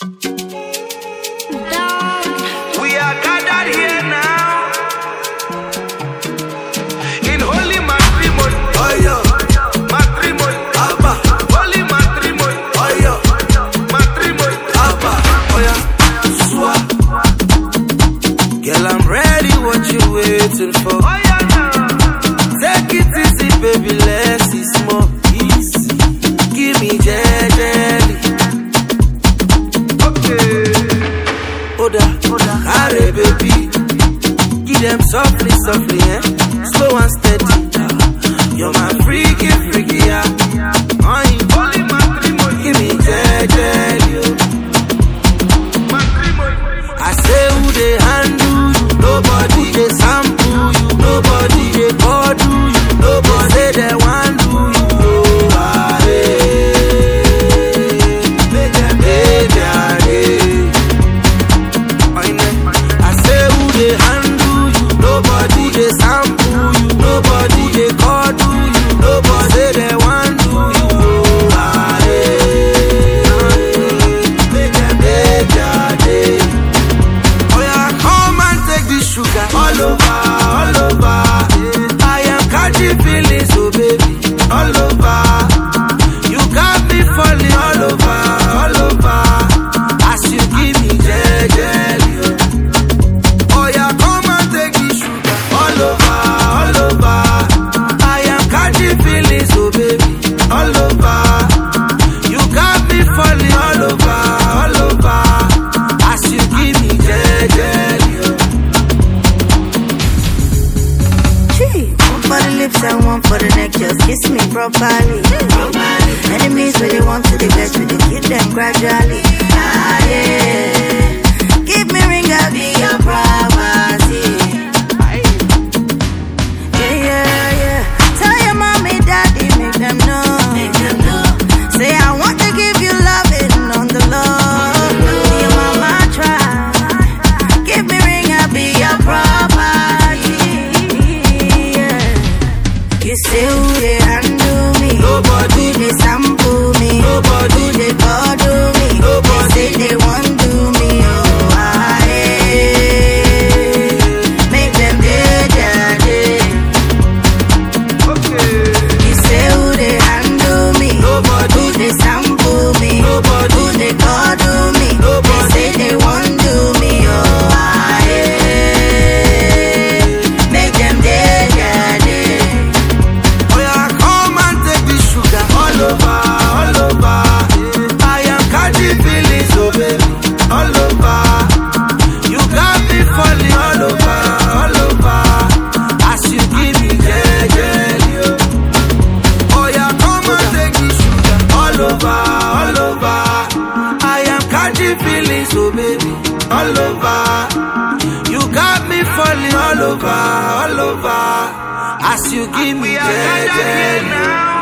We are gathered here now in holy matrimony. Oh yeah, matrimony. Abba, holy matrimony. Oh yeah, matrimony. Abba, oh yeah, swa. Girl, I'm ready. What you waiting for? Oh yeah, take it easy, baby. Let's see small. Easy. Give me jelly. Okay. Oda, hurry, baby. Give them softly, softly, eh? Slow and steady. You're my freaky, yeah. Holy matrimony. Give me jelly. I say who they handle you, nobody they sample you, nobody they call you, nobody say they want do you. Oh, make them I say who they handle you, nobody they sample you, nobody they call do you, nobody say they want do you. Oh, make them sugar all over, all over. I am catching feelings, oh baby, all over. You got me falling all over, all over. As you give me jelly, oh yeah, come and take the sugar all over, all over. I am catching feelings, oh baby, all over. You got me falling all over, all over. As you give me jelly. For the lips and one for the neck, just kiss me properly. Enemies really want to get you, they kill them gradually. Ah, yeah. Give me ring, I'll be your property. Yeah. Tell your mommy, daddy, make them know. Say I want to give you loving on the low. Your mama try. Give me ring, I'll be your property. You say who they handle me, nobody they sample me, nobody they bother me, nobody say they want do me. Oh, make them dead. Okay. You say who they handle me, nobody they sample me, nobody they bother me, nobody say they want do me. Oh, make them dead. All over, all over. I am catching feelings, oh baby, all over. You got me falling all over, all over. As you give me jelly, oh yeah, come and take the sugar all over, all over. I am catching feelings, oh baby, all over. You got me falling all over, all over. As you give me jelly.